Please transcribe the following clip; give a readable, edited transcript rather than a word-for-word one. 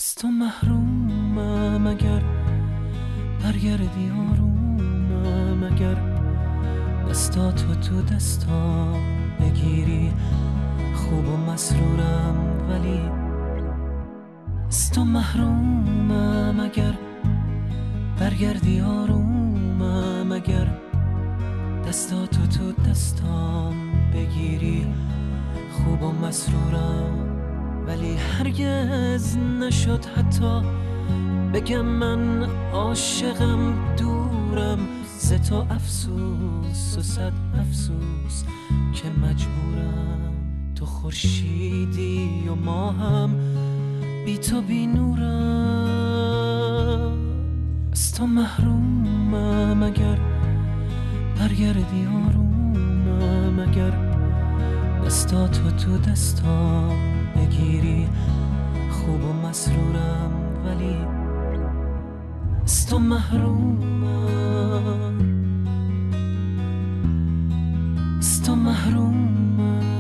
از تو محرومم اگر برگردی آرومم، اگر دستاتو تو دستام بگیری خوب و مسرورم، ولی از تو محرومم اگر برگردی آرومم، اگر دستاتو تو دستام بگیری خوب و مسرورم، ولی هرگز نشد حتی بگم من عاشقم، دورم ز تو افسوس و صد افسوس که مجبورم. تو خورشیدی و ماهم بی تو بی نورم. از تو محرومم اگر برگردی آرومم، اگر دستاتو تو دستام بگیری خوب و مسرورم، ولی از تو محرومم، از تو محرومم.